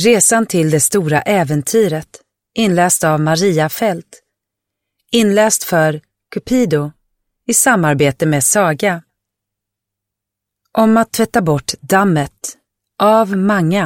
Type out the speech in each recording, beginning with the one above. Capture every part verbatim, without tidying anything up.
Resan till det stora äventyret, inläst av Maria Fält. Inläst för Cupido i samarbete med Saga. Om att tvätta bort dammet av Manga.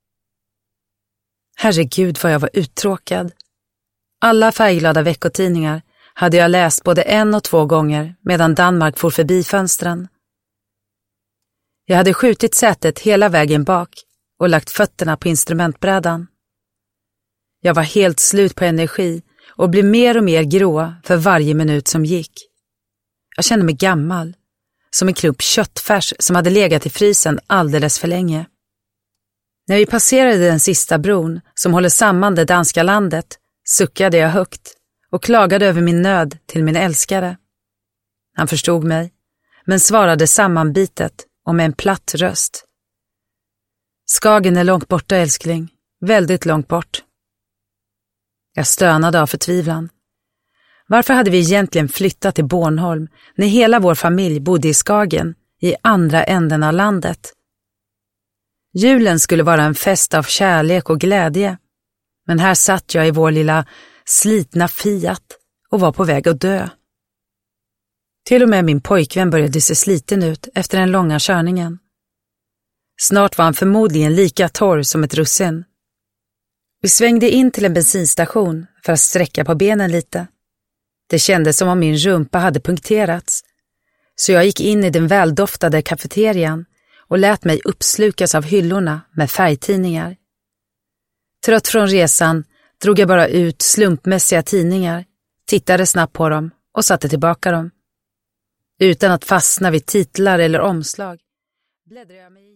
Herregud vad jag var uttråkad. Alla färgglada veckotidningar hade jag läst både en och två gånger medan Danmark for förbi fönstren. Jag hade skjutit sätet hela vägen bak och lagt fötterna på instrumentbrädan. Jag var helt slut på energi och blev mer och mer grå för varje minut som gick. Jag kände mig gammal, som en klump köttfärs som hade legat i frysen alldeles för länge. När vi passerade den sista bron som håller samman det danska landet suckade jag högt och klagade över min nöd till min älskare. Han förstod mig, men svarade sammanbitet och med en platt röst. Skagen är långt borta, älskling. Väldigt långt bort. Jag stönade av förtvivlan. Varför hade vi egentligen flyttat till Bornholm när hela vår familj bodde i Skagen, i andra änden av landet? Julen skulle vara en fest av kärlek och glädje, men här satt jag i vår lilla slitna Fiat och var på väg att dö. Till och med min pojkvän började se sliten ut efter den långa körningen. Snart var han förmodligen lika torr som ett russin. Vi svängde in till en bensinstation för att sträcka på benen lite. Det kändes som om min rumpa hade punkterats, så jag gick in i den väldoftade kafeterian och lät mig uppslukas av hyllorna med färgtidningar. Trött från resan drog jag bara ut slumpmässiga tidningar, tittade snabbt på dem och satte tillbaka dem. Utan att fastna vid titlar eller omslag bläddrade jag mig